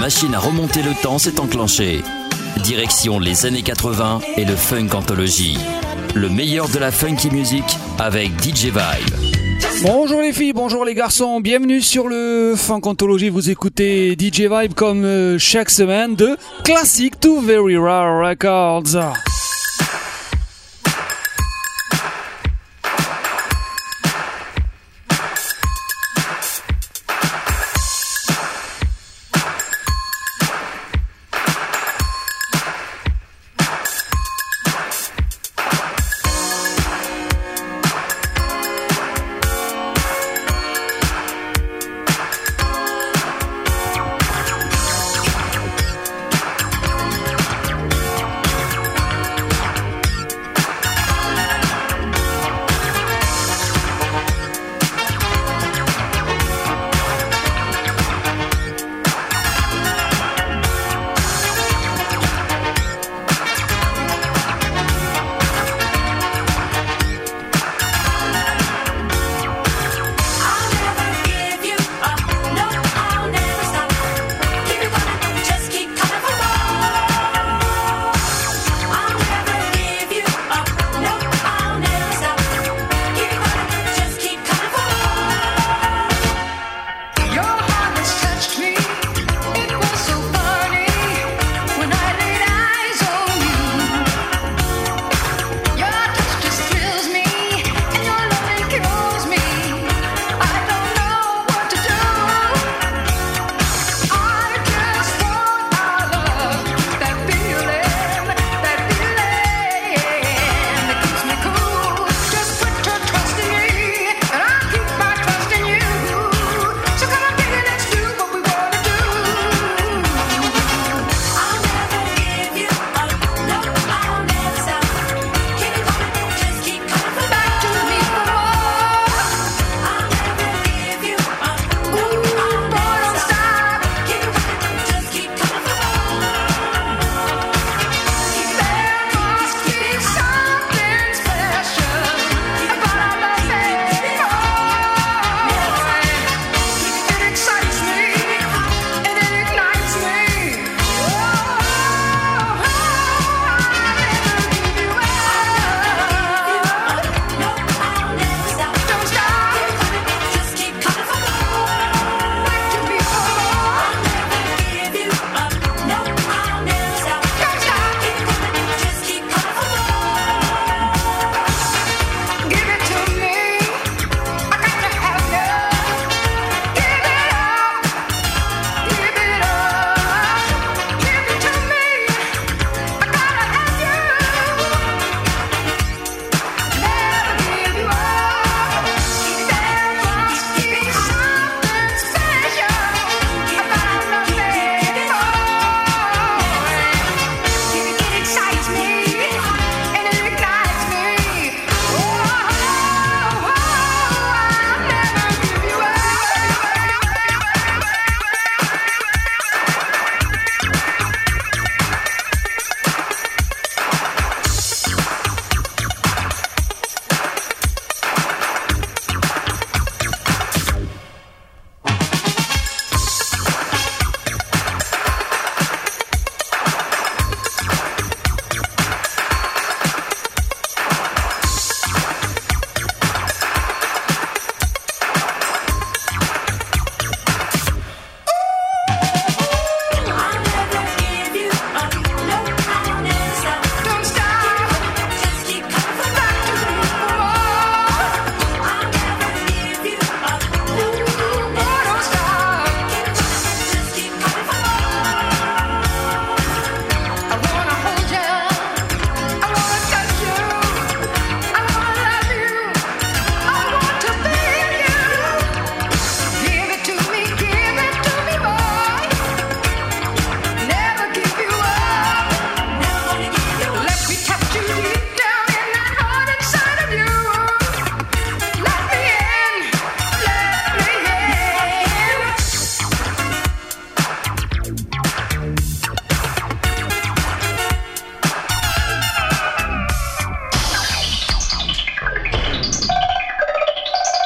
machine à remonter le temps s'est enclenchée. Direction les années 80 et le Funk Anthology. Le meilleur de la funky music avec DJ Vibe. Bonjour les filles, bonjour les garçons, bienvenue sur le Funk Anthology. Vous écoutez DJ Vibe comme chaque semaine de Classic to Very Rare Records.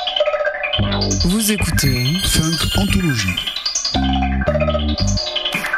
Vous écoutez Funk Anthology.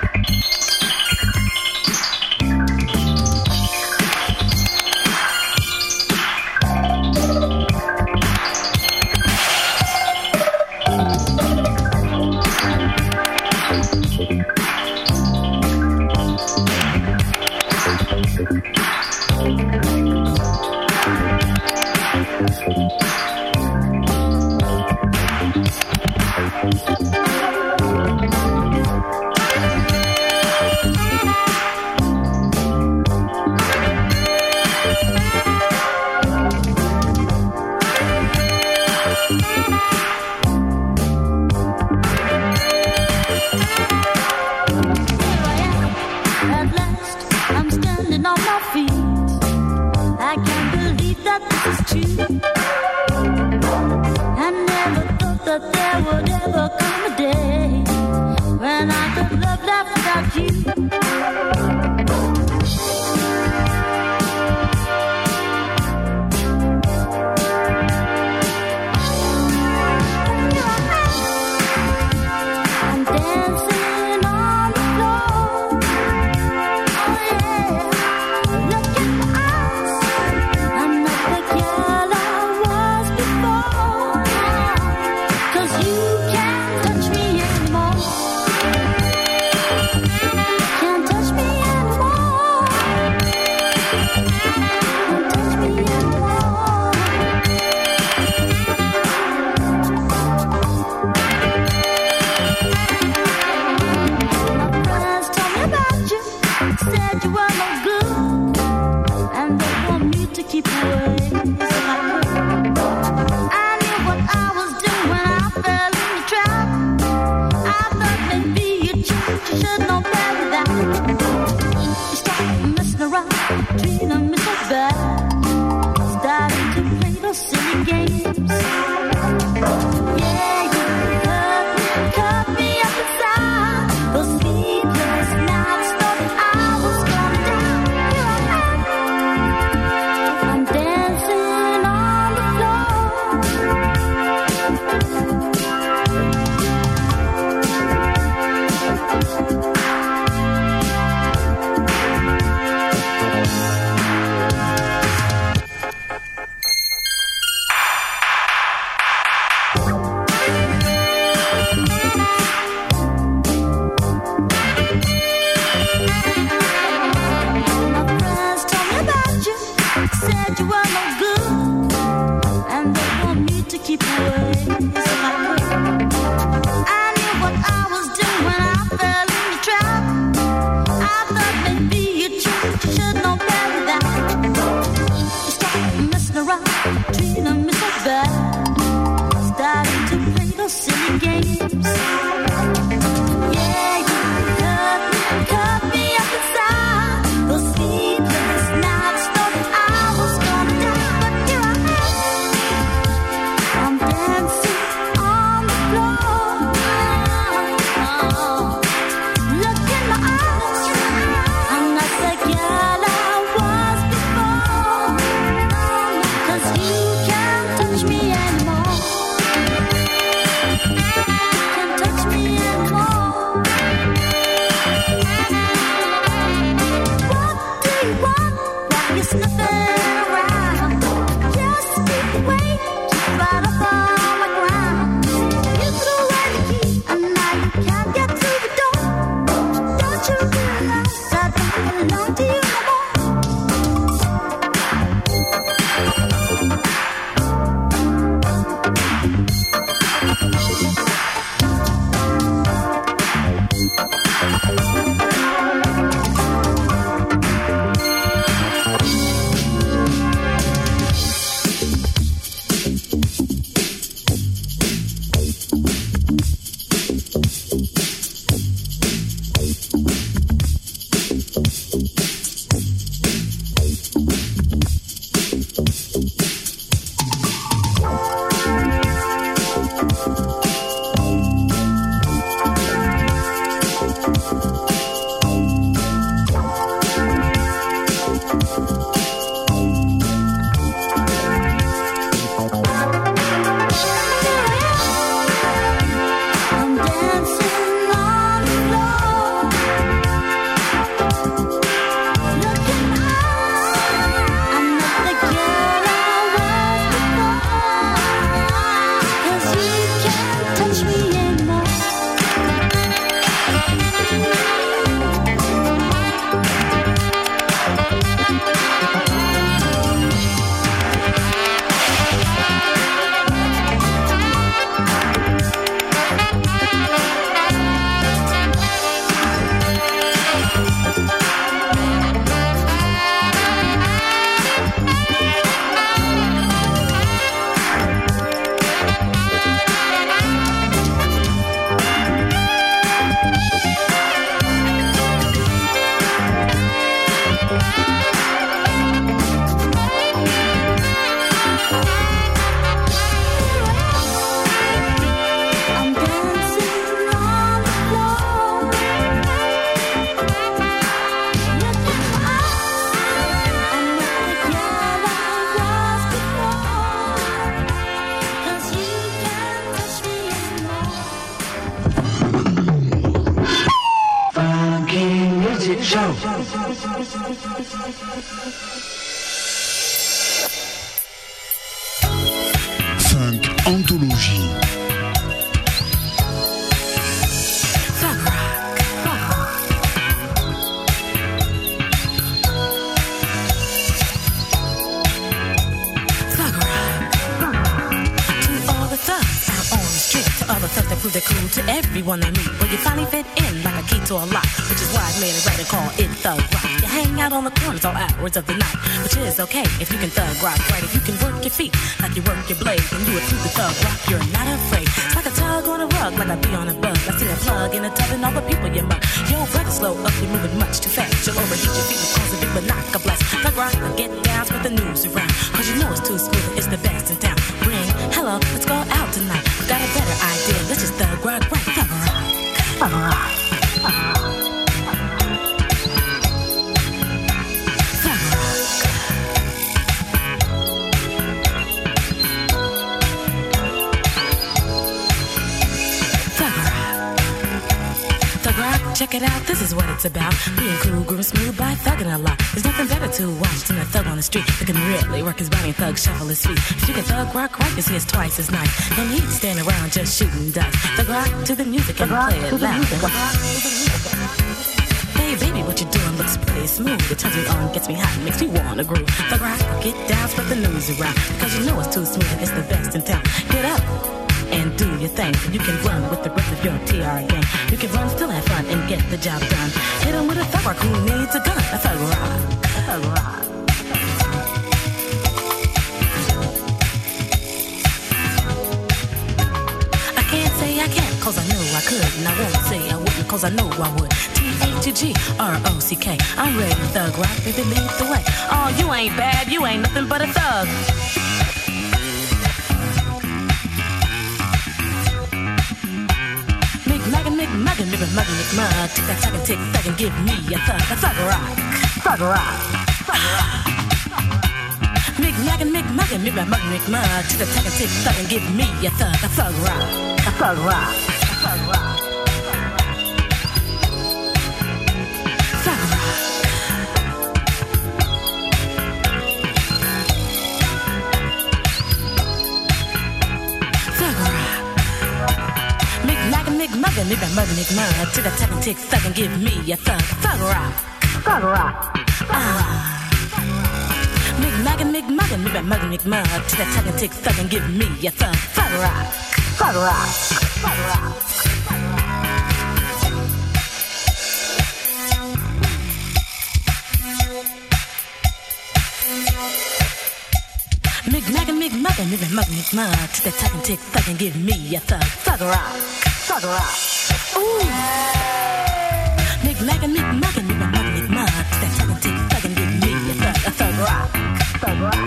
there would ever come a day when I could love life without you. You can't touch me. Funk Anthologie. Prove they're cool to everyone they meet. Well, you finally fit in like a key to a lock, which is why I made it right and call it thug rock. You hang out on the corners all hours of the night, which is okay if you can thug rock right. If you can work your feet like you work your blade and do it through the thug rock, you're not afraid. It's like a tug on a rug, like a bee on a bug. I see a plug in a tub and all the people you mug. Yo, breath slow up, you're moving much too fast. You'll overheat your feet and cause a big knock a blast. Thug rock, get down, spread the news around, cause you know it's too smooth and it's the best in town. Ring, hello, let's go out tonight. I've got a better idea, let's just thug rock right. Thug rock, thug rock, thug rock. Check it out, this is what it's about. Being cool, grooving smooth by thugging a lot. There's nothing better to watch than a thug on the street that can really work his body and thug shuffle his feet. If you can thug rock right, you see it's twice as nice. No need to stand around just shooting dice. Thug rock to the music and play it loud. Hey baby, what you doing looks pretty smooth. It turns me on, gets me hot, makes me wanna groove. Thug rock, get down, spread the news around, because you know it's too smooth and it's the best in town. Get up and do your thing. You can run with the rest of your TR gang. You can run, still have fun, and get the job done. Hit 'em with a thug rock, who needs a gun? A thug rock, a thug rock. I can't say I can't, cause I know I could. And I won't say I wouldn't, cause I know I would. T-A-G-R-O-C-K. I'm ready, thug rock, baby, lead the way. Oh, you ain't bad, you ain't nothing but a thug. Muggin', living muggin', Nick Mug. Tick that, tuck and tick, thug and give me a thug rock, thug rock, thug rock. Mick muggin', muggin', Nick Mug. Tick that, tuck and tick, thug and give me a thug rock, a thug rock, a thug rock. Thug rock. Muggin', me back muggin' Nick Mug. Tick a tack and tick, thug and give me a thug rock, thug rock. Mick muggin', me back muggin' Nick Mug. Tick a tack and tick, thug and give me a thug rock, thug rock, thug rock. Mick muggin', me back muggin' Nick Mug. Tick a tack and tick, thug and give me a thug rock. Thug rock. Ooh. Mick muggin', me back muggin' Nick Mug. That tug and tick, thug and give me a thug rock. Thug rock.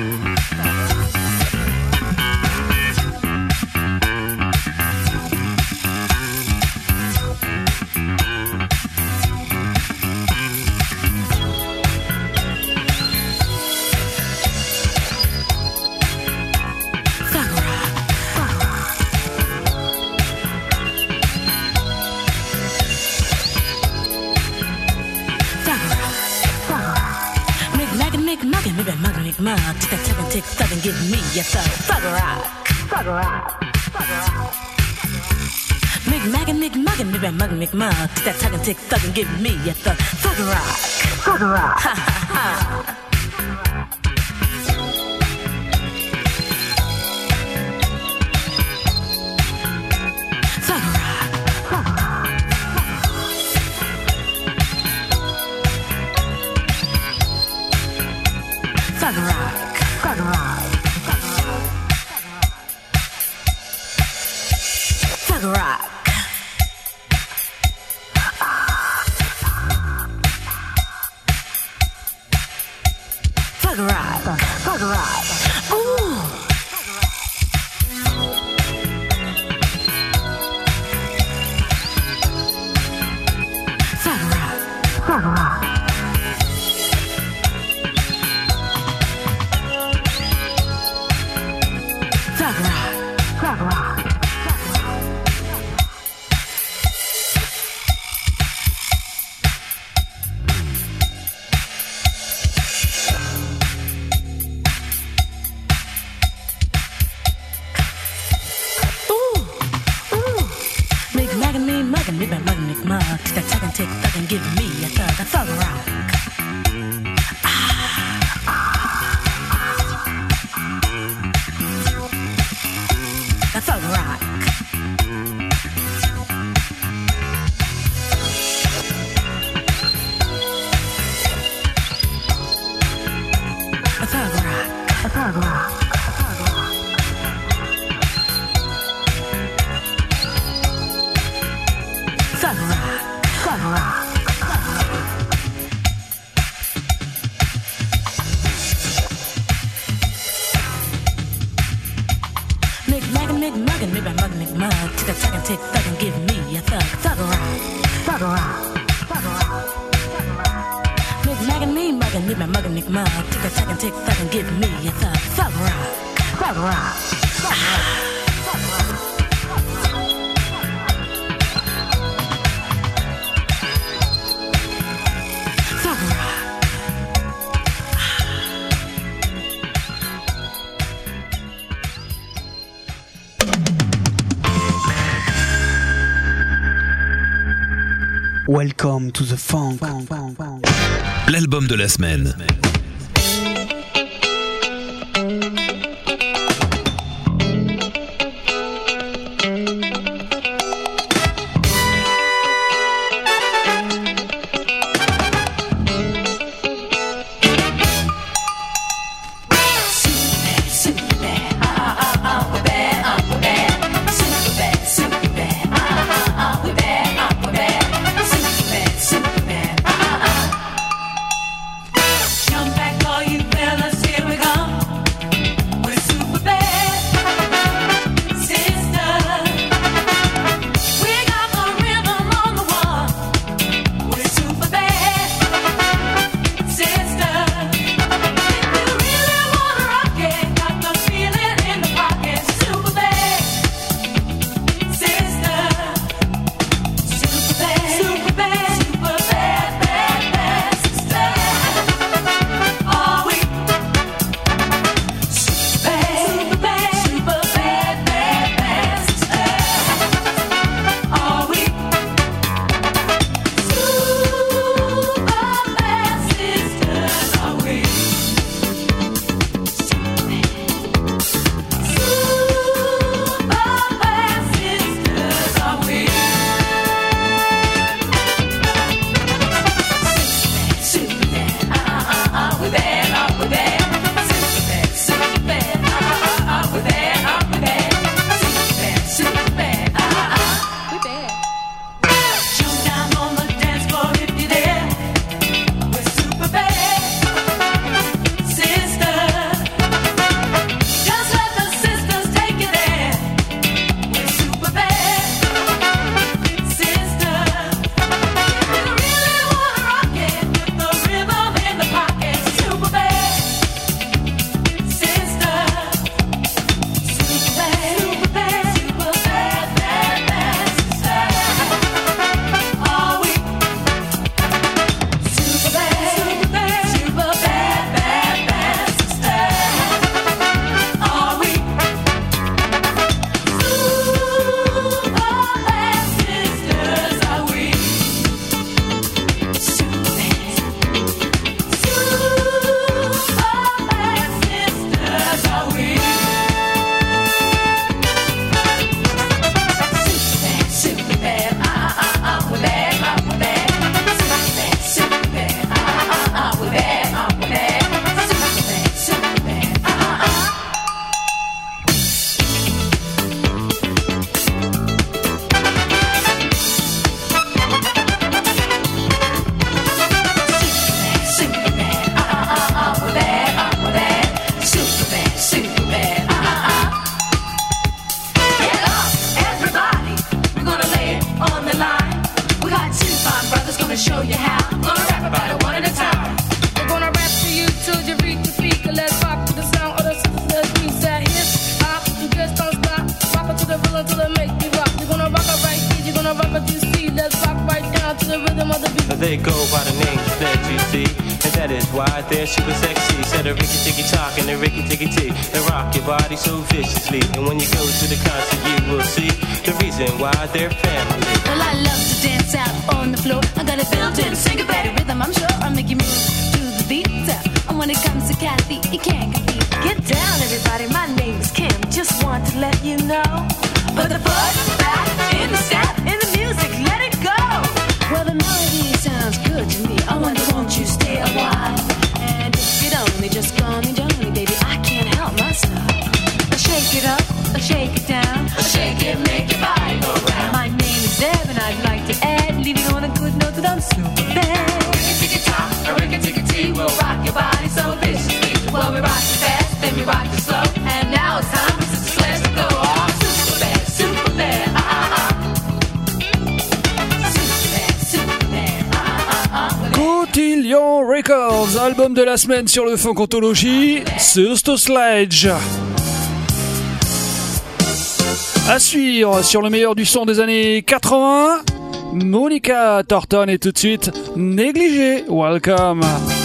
Mug, tick that tick and tick, thug and give me a thug rock, thug rock, thug rock. Mick muggin', me back muggin' Nick Mug. Tick that tick and tick, thug and give me a thug rock, thug rock. Ha ha ha. Thug rock, thug rock, thug rock. Thug rock, thug rock. Ooh. Thug rock, thug rock. Thug rock, thug rock. Nick mug. Tick that tuck and tick thug and give me a thug rock. A thug rock. A thug rock. A thug rock. Thug rock, thug rock. Nick muggin', Nick muggin', Nick muggin', Nick mug. Tick a tack and tick thug and give me a thug rock, thug rock, thug rock. Nick muggin', me muggin', Nick muggin', Nick mug. Tick a tack and tick thug and give me a thug rock, thug rock, thug rock. Welcome to the funk. L'album de la semaine. They go by the names that you see, and that is why they're super sexy. Said a ricky ticky talk and a ricky ticky tea. They rock your body so viciously, and when you go to the concert, you will see the reason why they're family. Well, I love to dance out floor. I got a built-in syncopated rhythm, I'm sure I'll make you move to the beat. And when it comes to Kathy, you can't compete. Get down, everybody, my name is Kim. Just want to let you know. Put the foot back in the step, in the music, let it go. Well, the melody sounds good to me. I wonder, won't you stay a while? And if you don't, they just call me Johnny, baby. I can't help myself. I shake it up, I shake it down, I shake it, make your body go round. My name is Deb, and I'd like to add, leaving on a good note that I'm super bad. Rickety-ticky-tock, a rickety-ticky-tee, we'll rock your body so viciously. Well, we rock it fast, then we rock it slow, and now it's time for Sister Sledge to go off. Super bad, super bad, super bad, Cotillion Records, album de la semaine sur le Funk Anthology, Sister Sledge. À suivre sur le meilleur du son des années 80, Monica Thornton et tout de suite Négligé. Welcome.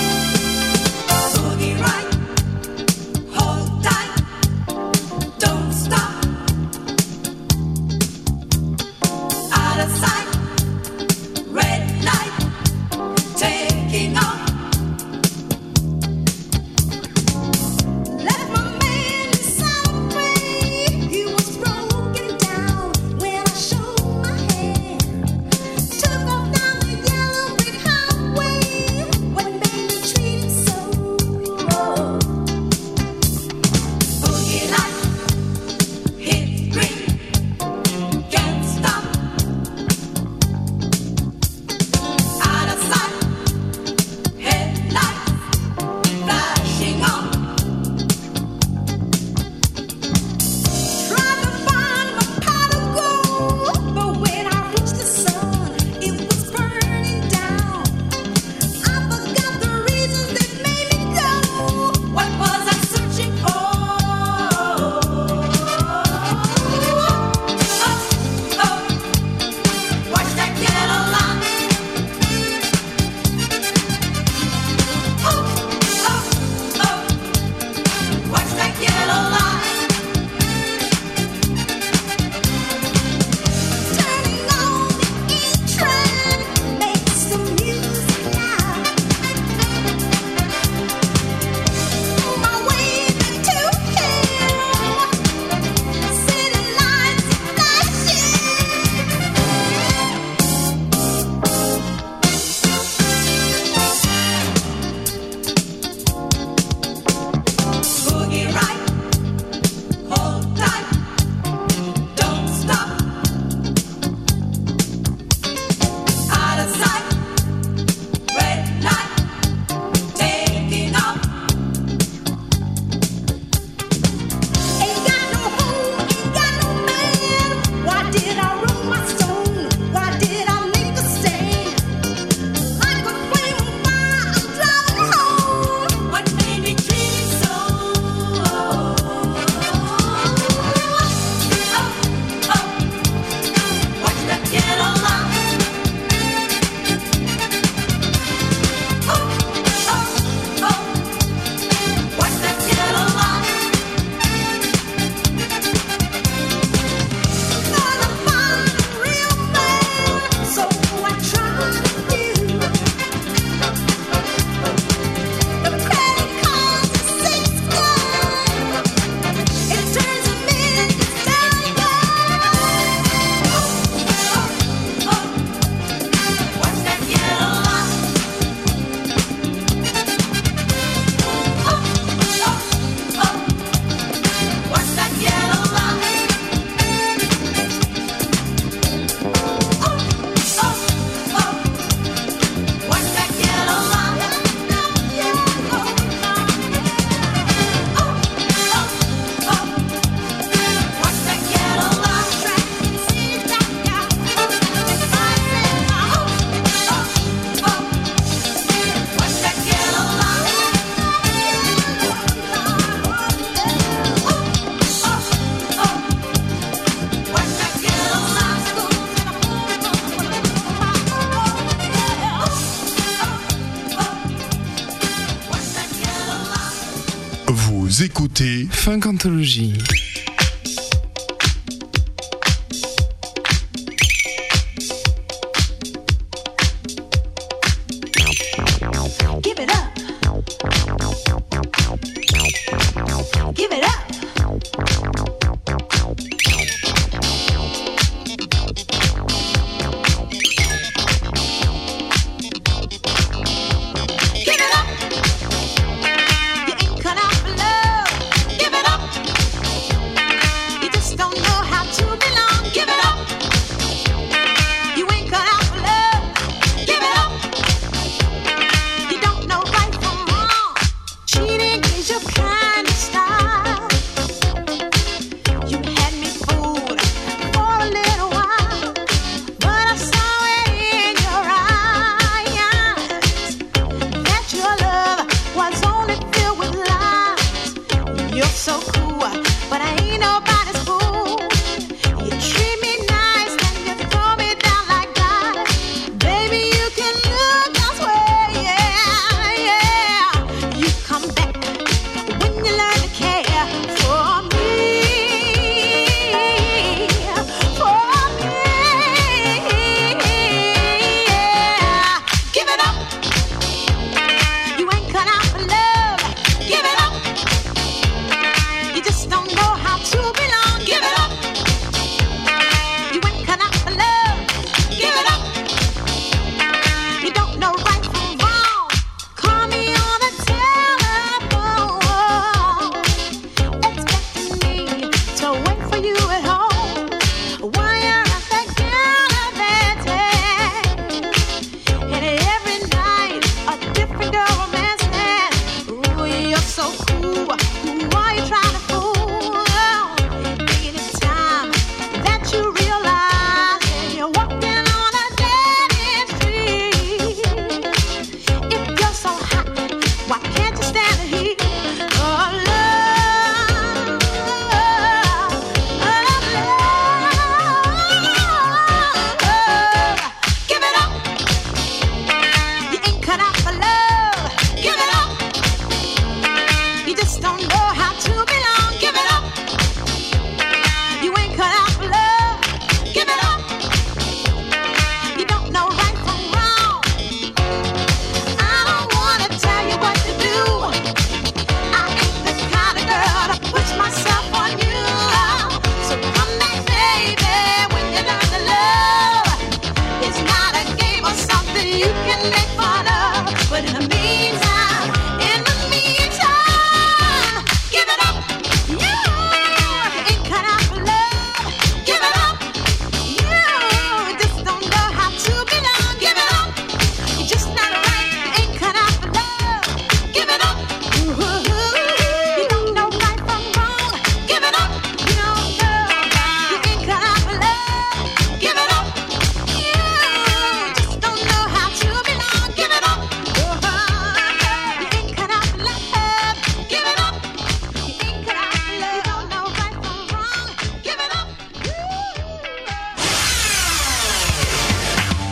Vous écoutez Funk Anthology.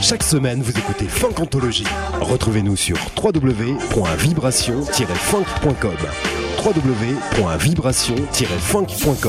Chaque semaine, vous écoutez Funkantology. Retrouvez-nous sur www.vibration-funk.com. www.vibration-funk.com.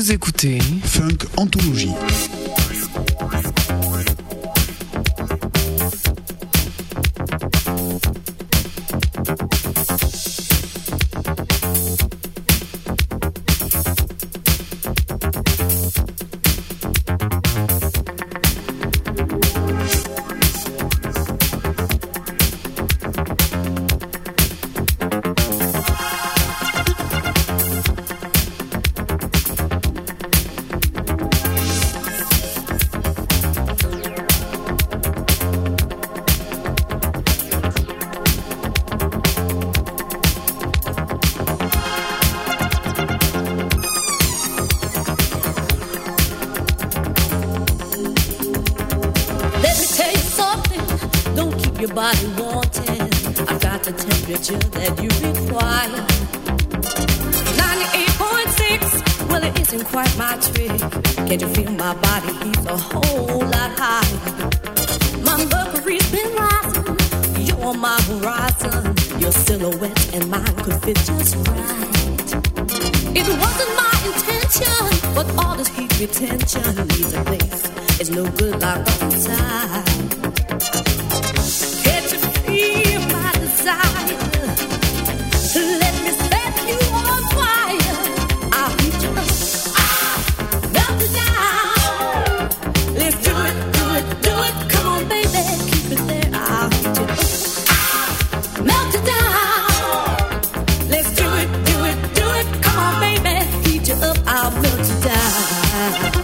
Vous écoutez Funk Anthologie. That you require 98.6, well it isn't quite my trick. Can't you feel my body heat's a whole lot higher? My mercury's been rising, you're on my horizon. Your silhouette and mine could fit just right. It wasn't my intention, but all this heat retention needs a place. It's no good like outside. Can't you feel my desire? Let me set you on fire. I'll heat you up, melt it down. Let's do it, do it, do it. Come on, baby, keep it there. I'll heat you up, melt it down. Let's do it, do it, do it. Come on, baby, heat you up, I'll melt you down.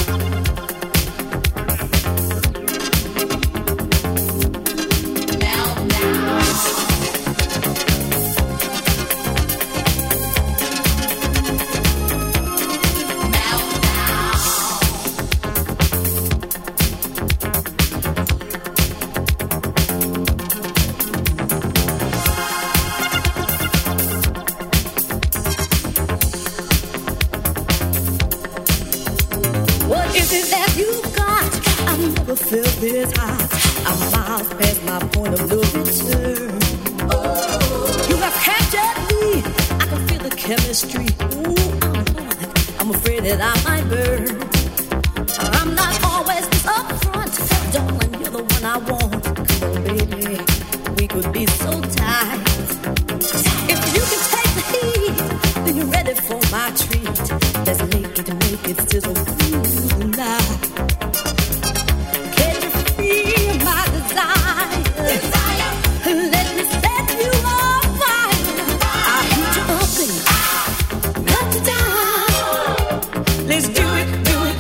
Feel this hot, I'm miles past my point of no return. Oh, you have captured me, I can feel the chemistry. Ooh, I'm afraid that I might burn. I'm not always this upfront, darling, you're the one I want. Come on, baby, we could be so tight. If you can take the heat, then you're ready for my treat. Let's make it sizzle through the night. Let me set you on fire. I'll heat you up and melt you down. Let's do it, do it.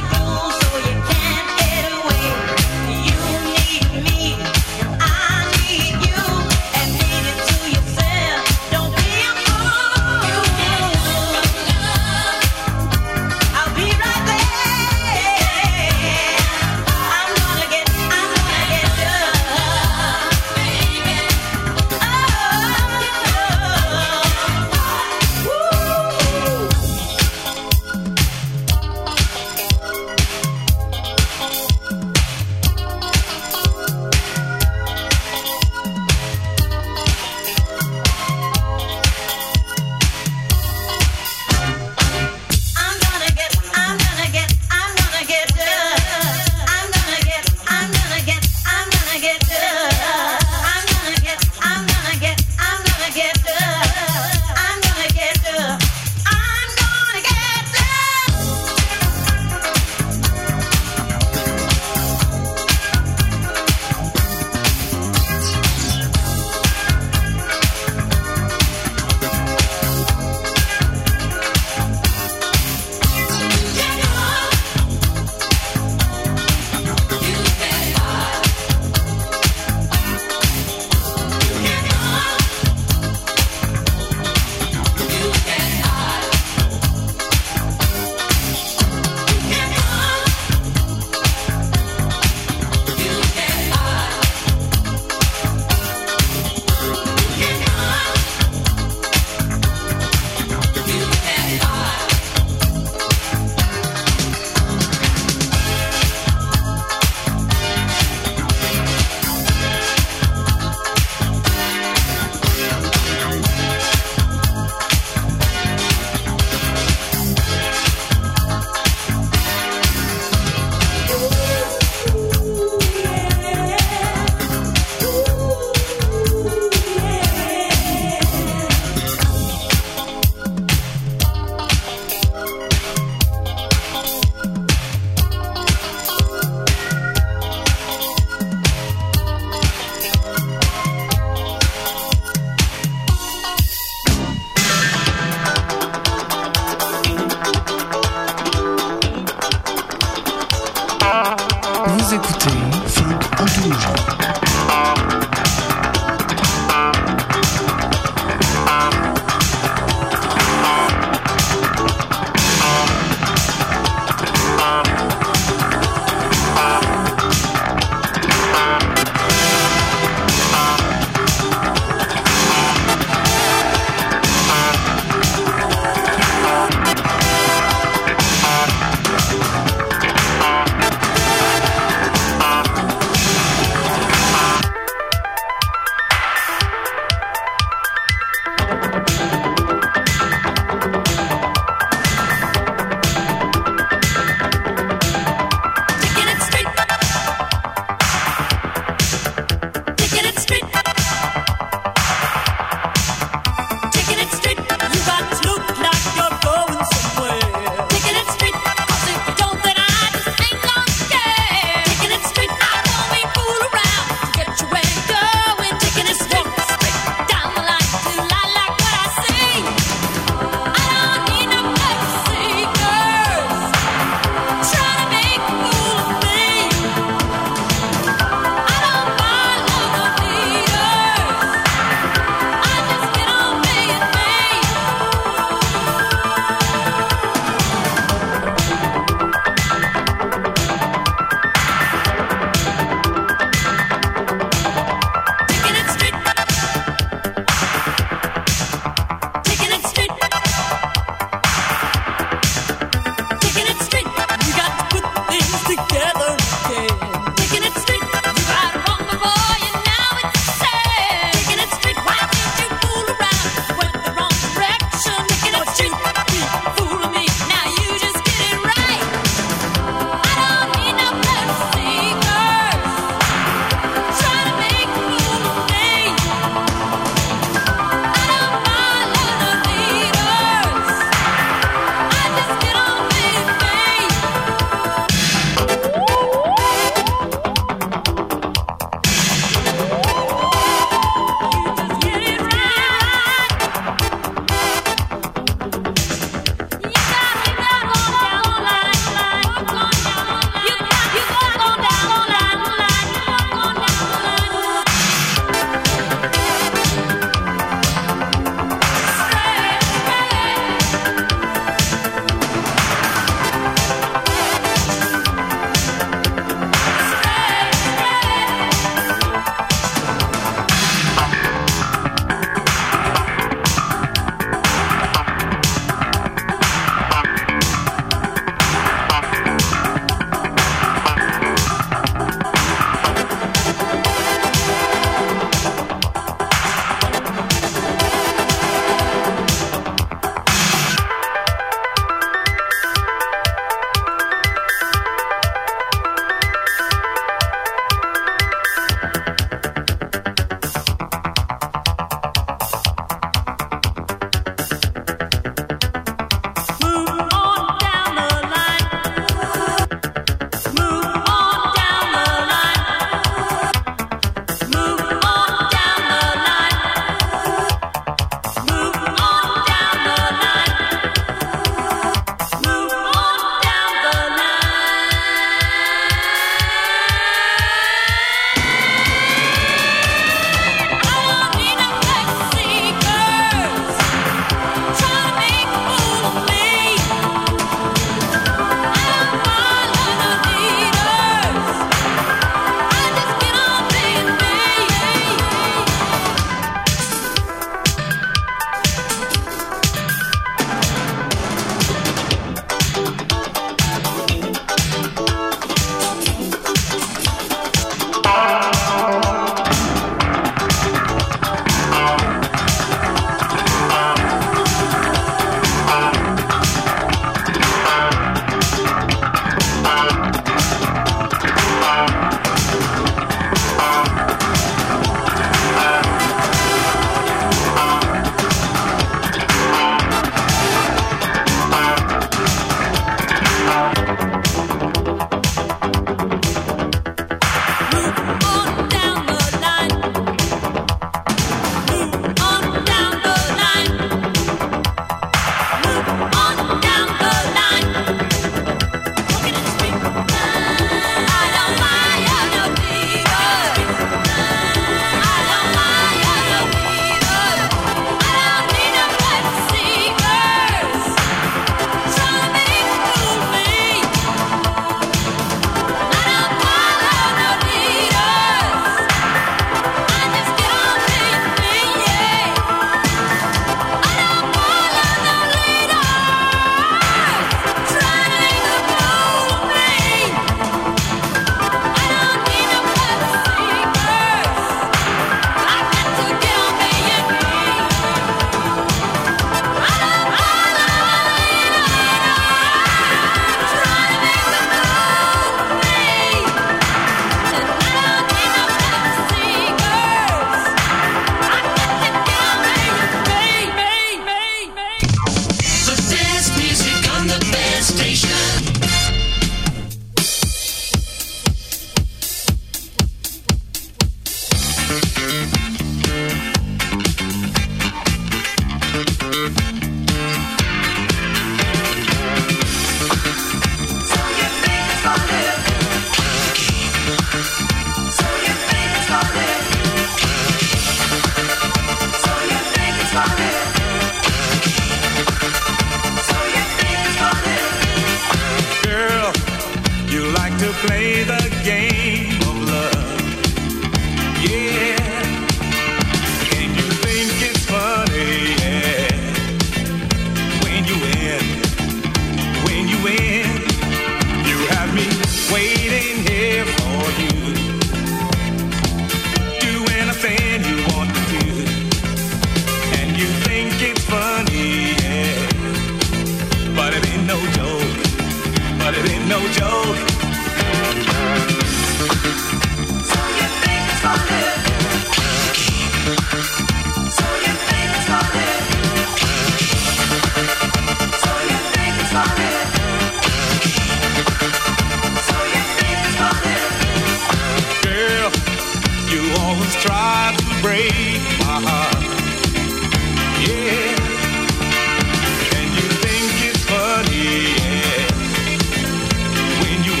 always try to break my heart. Yeah. And you think it's funny, yeah. When you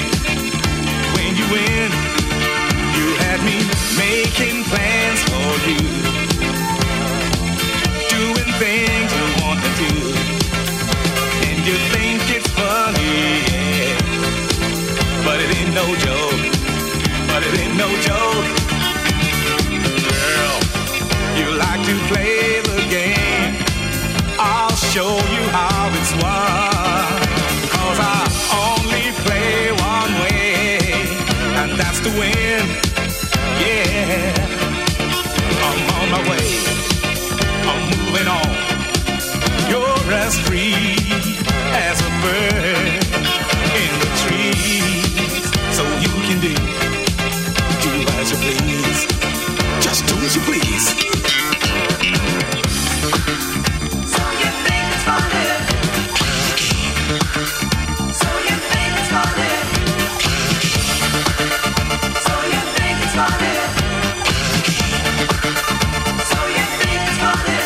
win, you had me making plans for you, doing things I want to do. And you think it's funny, yeah. But it ain't no joke. But it ain't no joke. Girl, you like to play the game. I'll show you how it's won. 'Cause I only play one way, and that's to win. Yeah, I'm on my way. I'm moving on. You're as free as a bird in the trees. So you can do as you please. Just do as you please. So you think it's funny? So you think it's funny? So you think it's funny? So you think it's funny?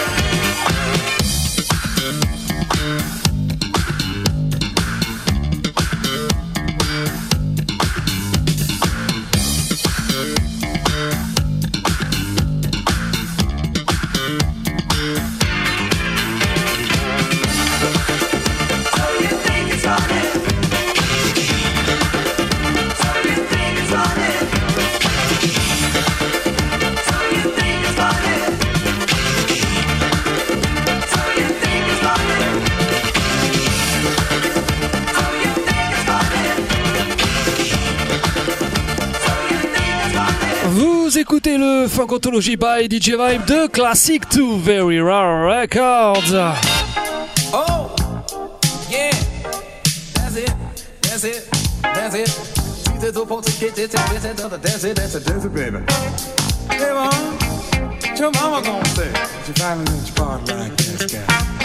Vous écoutez le Funkology by DJ Vibe de Classic to Very Rare Records. Oh, yeah, that's it, that's it, that's it. See the dope on the kitchen, that's it, that's it, baby. Hey, mom, what your mama gonna say? She finally let you party like this guy.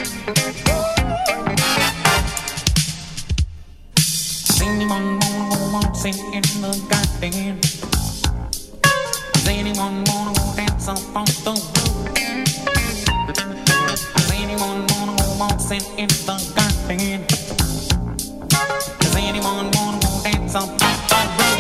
Does anyone wanna go waltzing in the garden? Does anyone wanna go dance up on the roof? Does anyone wanna go waltzing in the garden? Does anyone wanna go dance up on the roof?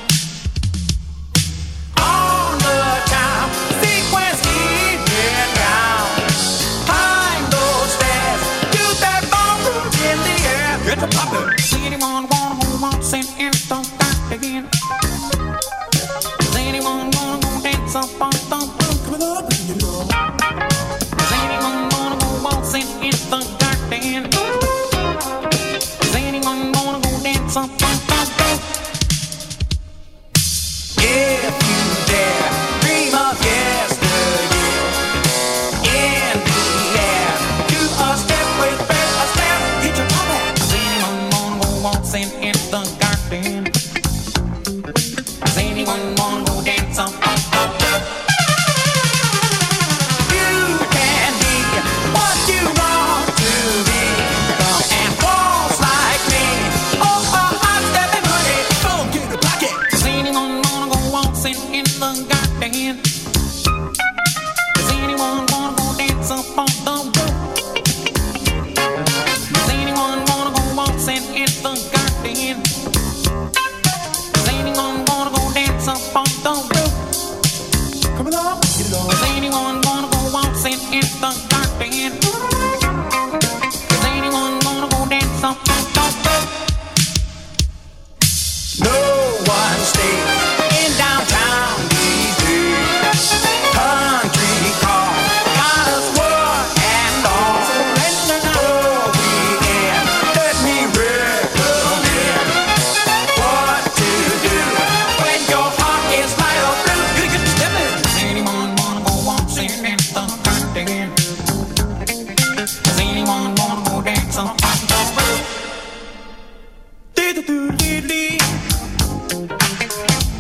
On the time, sequence getting down. Climb those stairs, do that ballroom in the air. Get the poppin'. Does anyone wanna go waltzing in the garden? Does anyone wanna go dance up on the roof? Coming up, bring it on. Does anyone wanna go waltzing in the garden? Does anyone wanna go dance up on the roof? If you dare, dream of yesterday. In the air, do a step with breath, a step, hit your pop back. Does anyone wanna go waltzing in the garden? Does anyone wanna go dance up on the roof? You can be what you want to be. Come and waltz like me. Oh, I'm stepping money. Go get a pocket. Does anyone wanna go waltzing in the garden? Does anyone wanna go dance up on the roof? Does anyone wanna go waltzing in the garden? Does anyone wanna go dance up on the roof? Coming on, get it on. Does anyone wanna go waltzing in the garden? Does anyone wanna go dance up on the roof? No one stays in downtown these days. Country car got us one and all. Surrender now. Oh, weekend, let me recommend what to do when your heart is light or blue. You get to step in. Does anyone wanna go waltzing in the garden? Does anyone wanna go dance up on the roof? Do-do-do-do-do.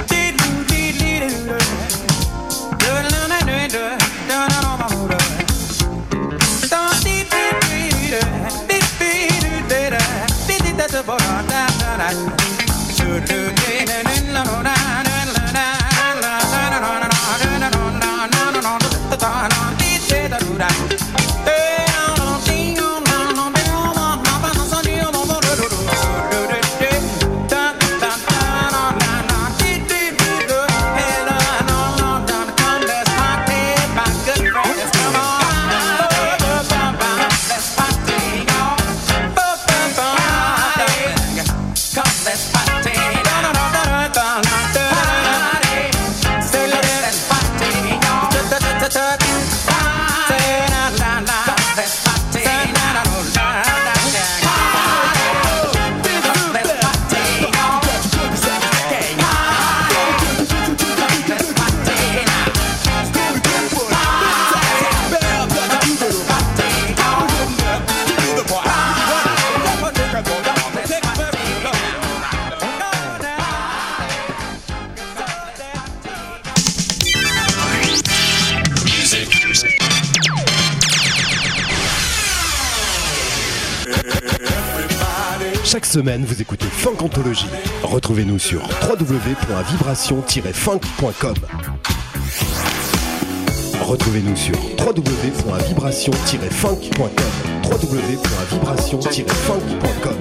Chaque semaine, vous écoutez Funk Anthology. Retrouvez-nous sur www.vibration-funk.com. Retrouvez-nous sur www.vibration-funk.com. www.vibration-funk.com.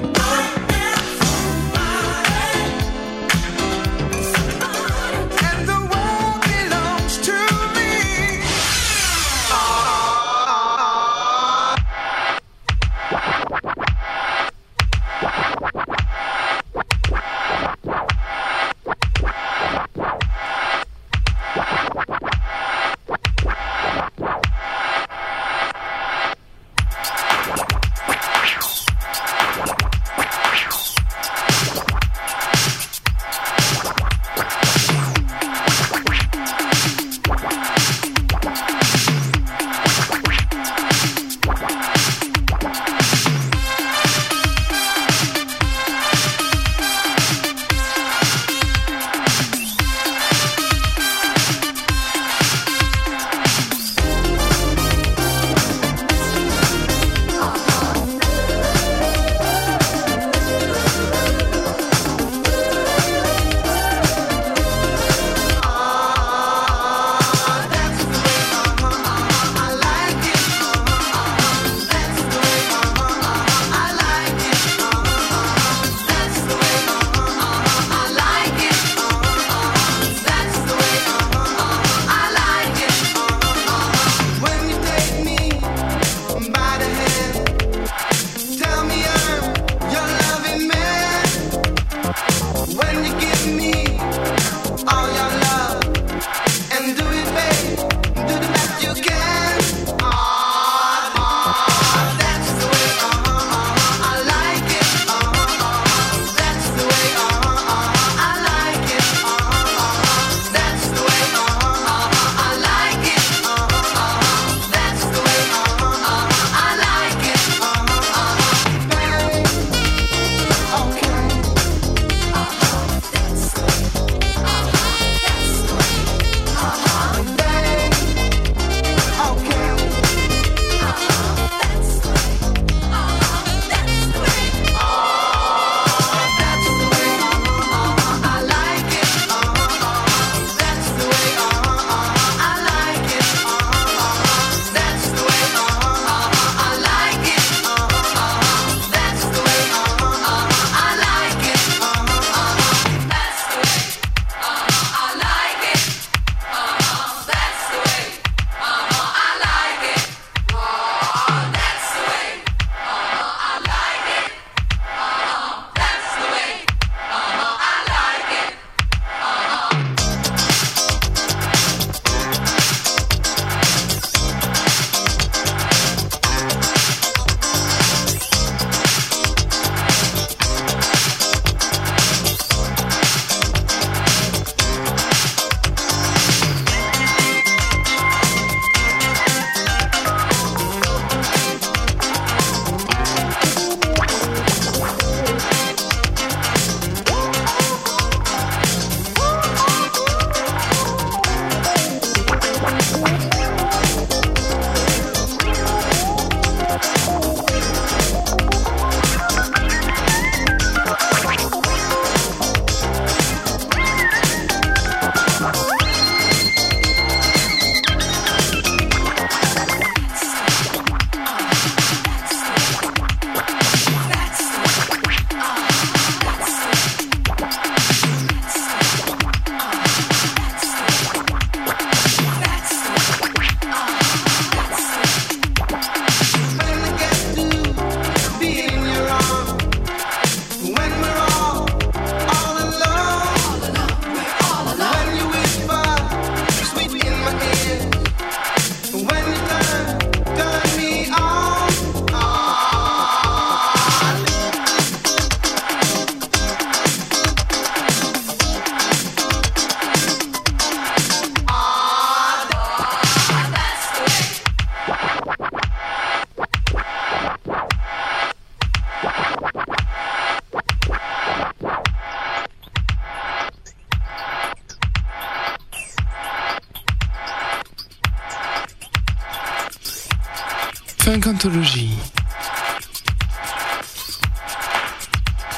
Funk Anthology.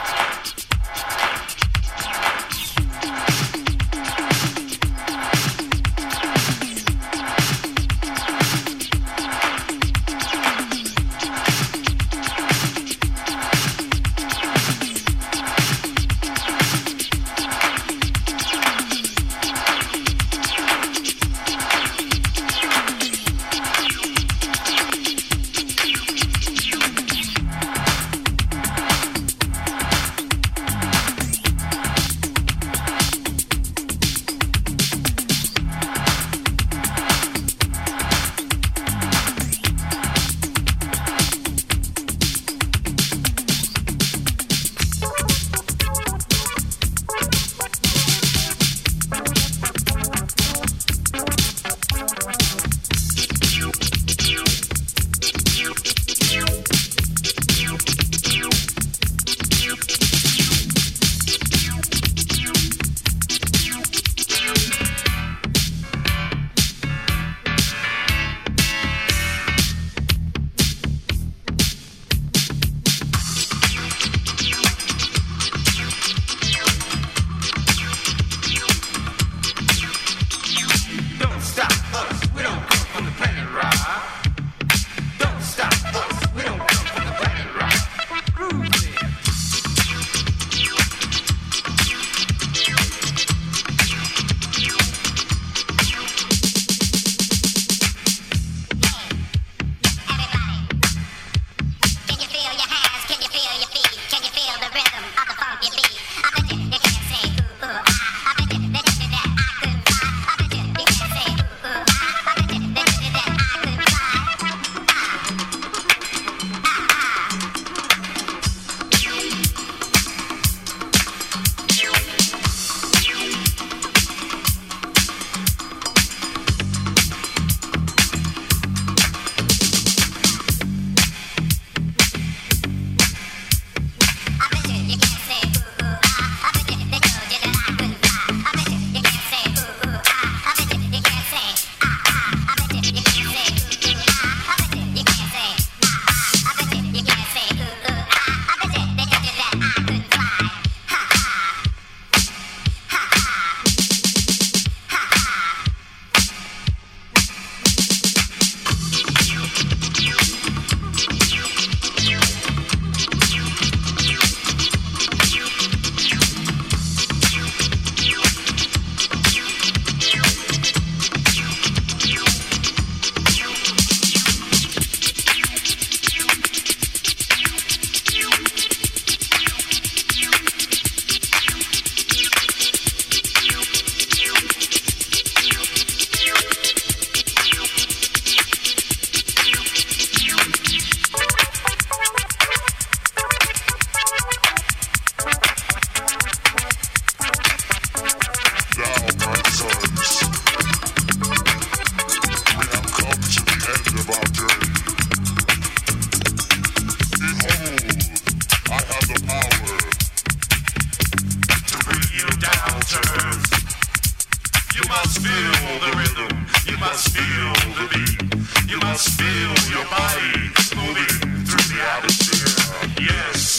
must feel the beat. You must feel your body moving through the atmosphere. Yes.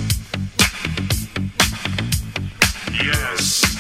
Yes.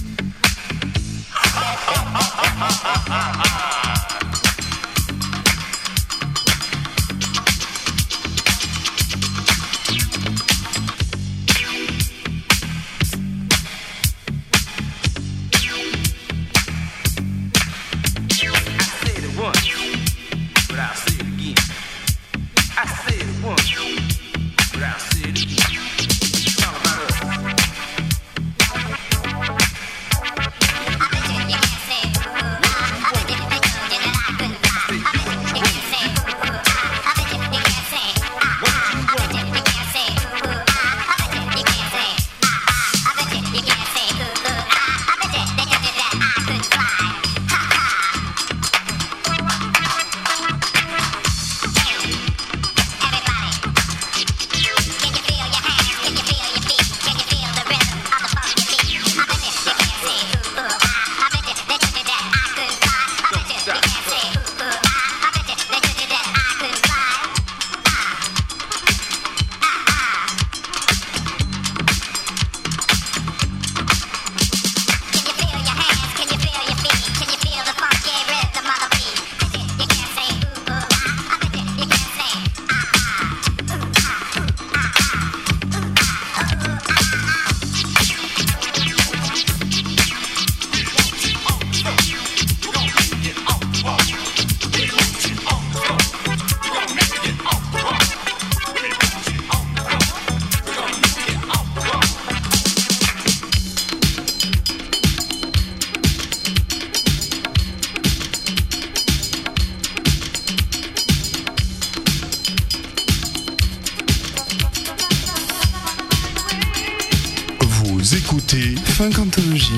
Écoutez Funk Anthology.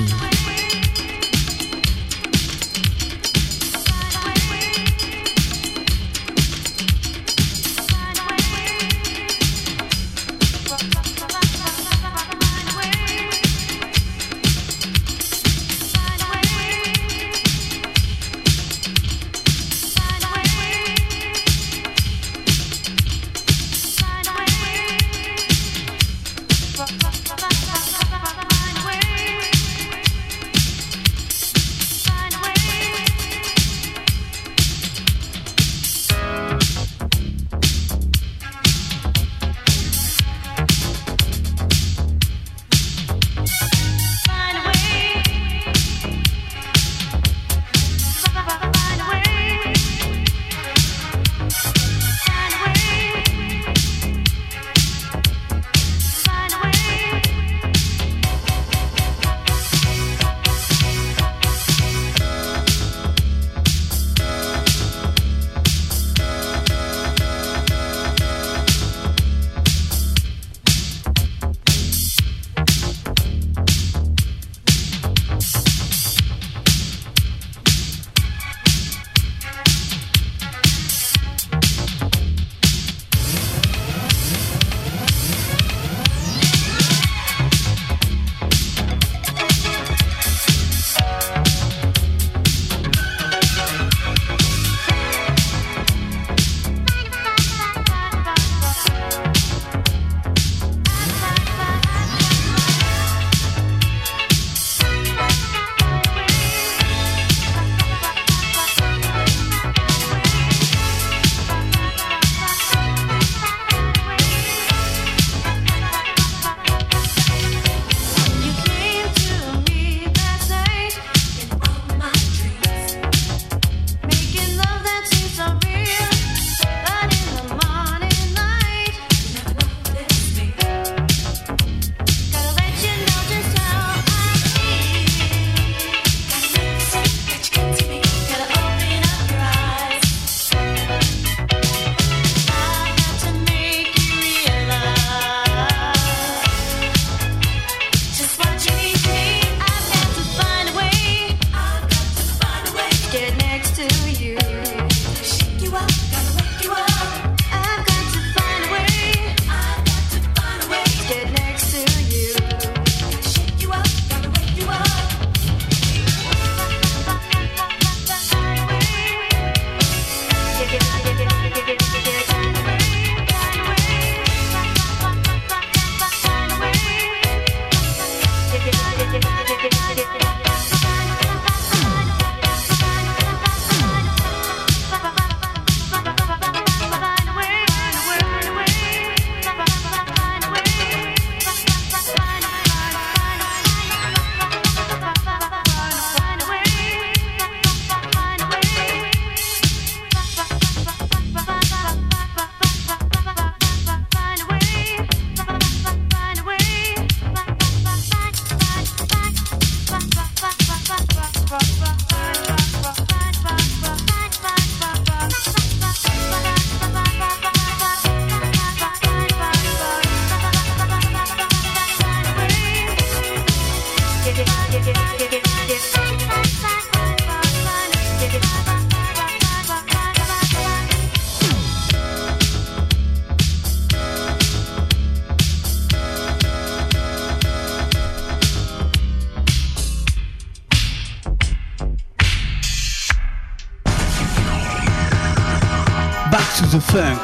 To the funk.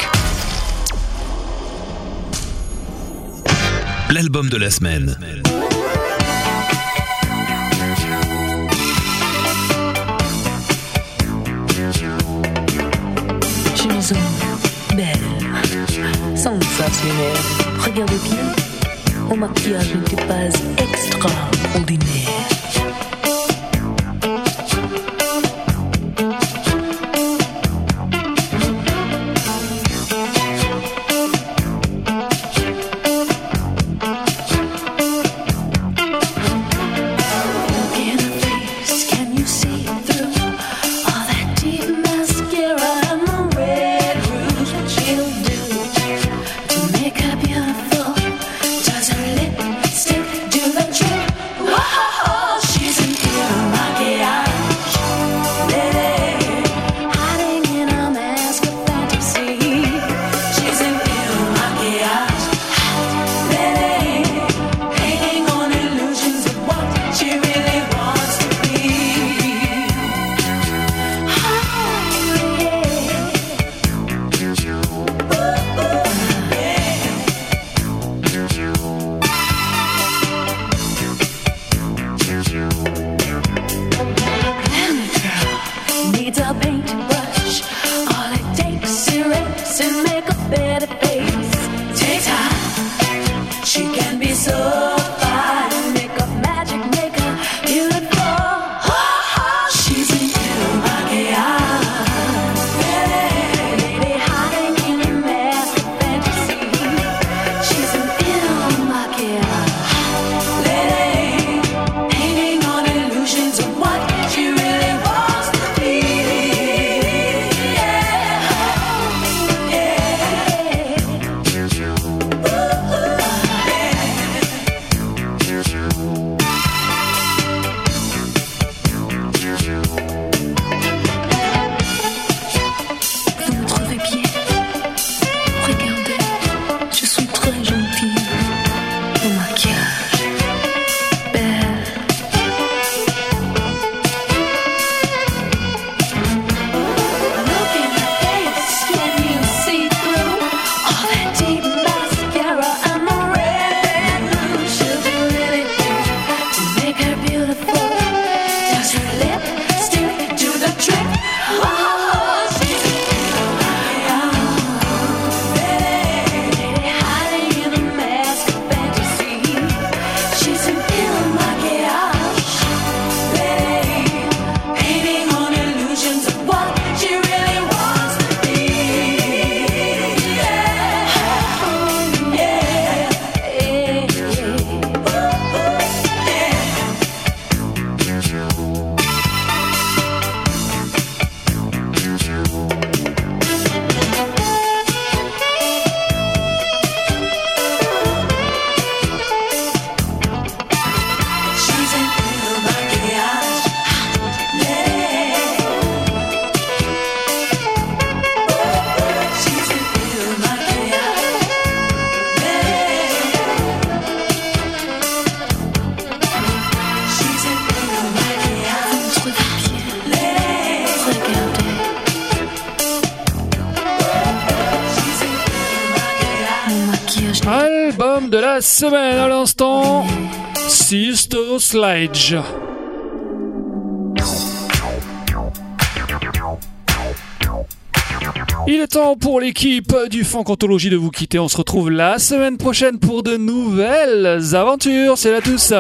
L'album de la semaine. Chanson belle, sensationnelle. Regardez bien, mon maquillage n'était pas extraordinaire. Album de la semaine à l'instant, Sister Sledge. Il est temps pour l'équipe du Funkantologie de vous quitter. On se retrouve la semaine prochaine pour de nouvelles aventures. C'est là tous.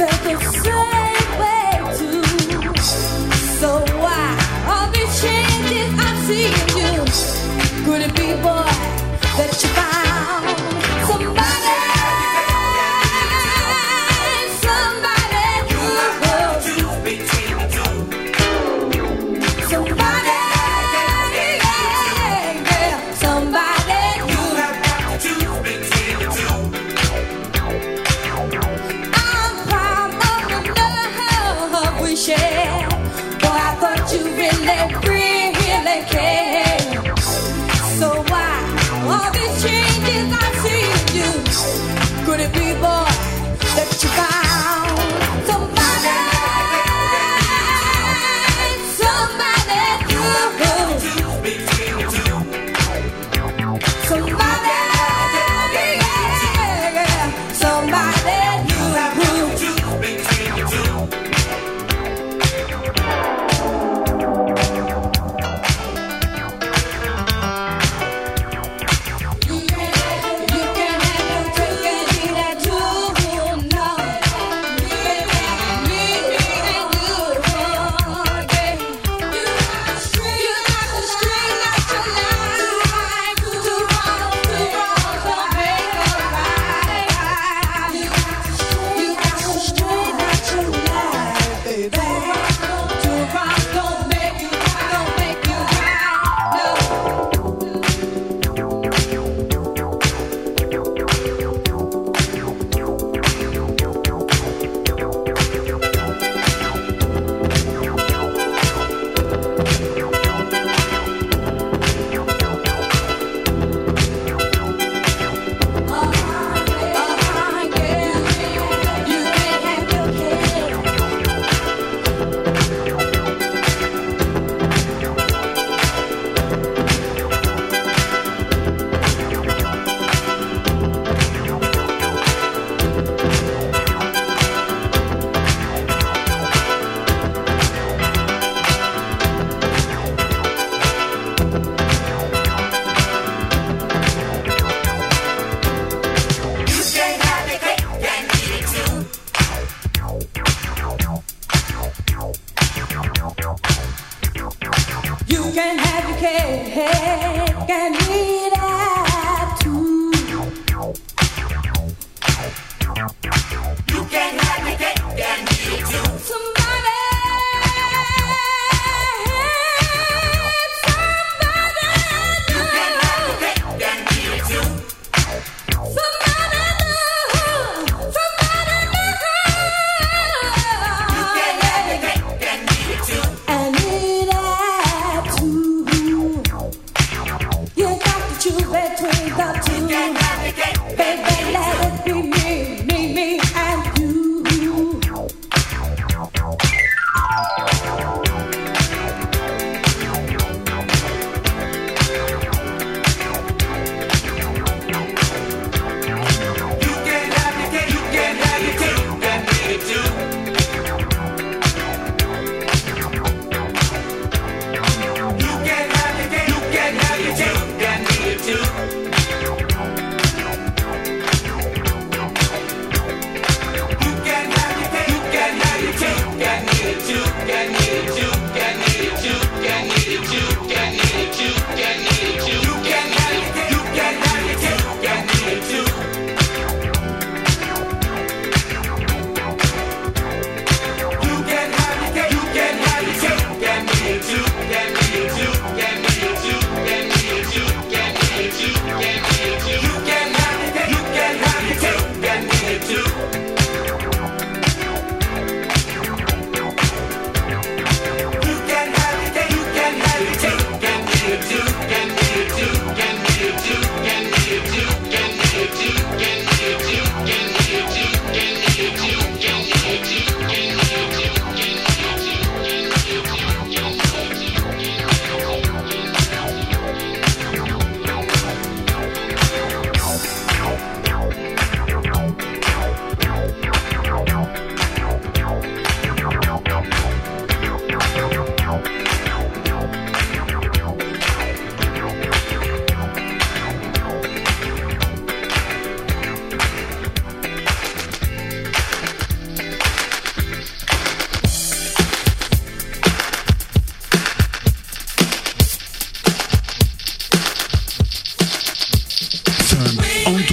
You got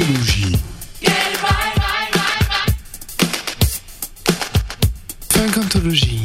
Funkantologie. Funkantologie.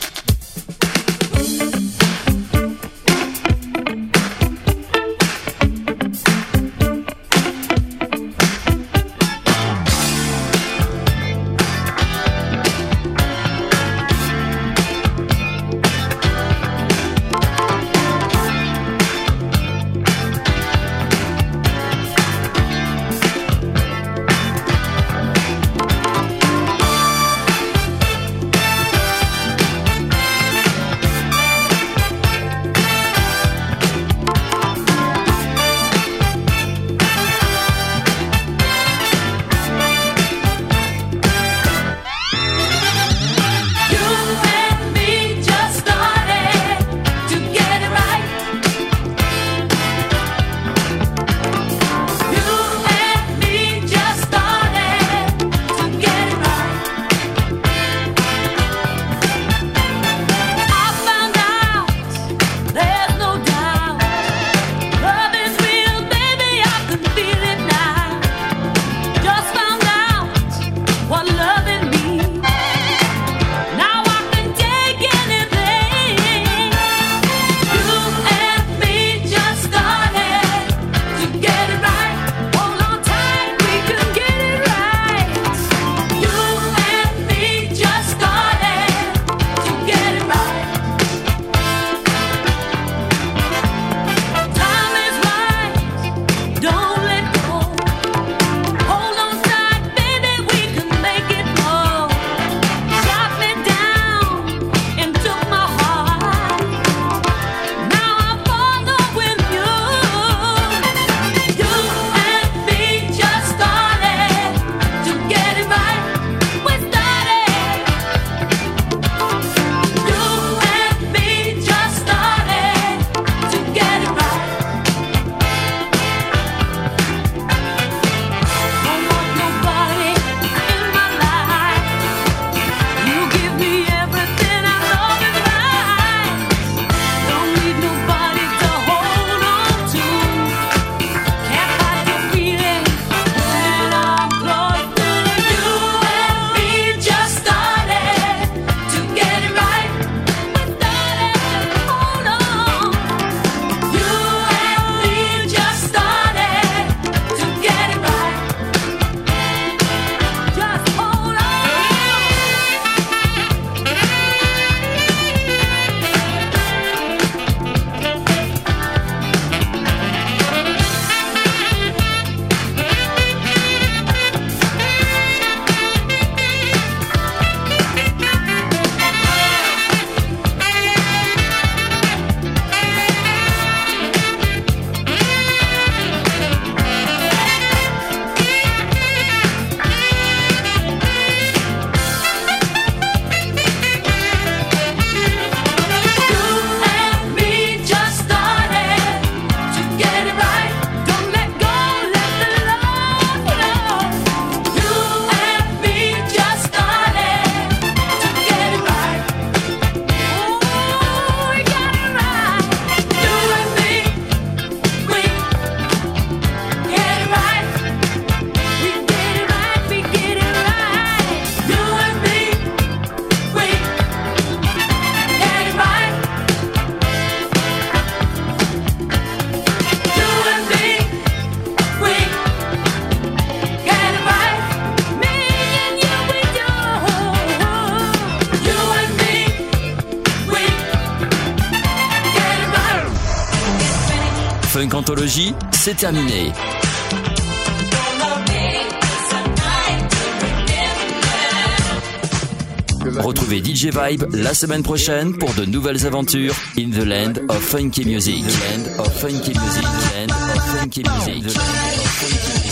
Funkantologie, c'est terminé. Retrouvez DJ Vibe la semaine prochaine pour de nouvelles aventures in the land of funky music. Land of funky music. Land of funky music.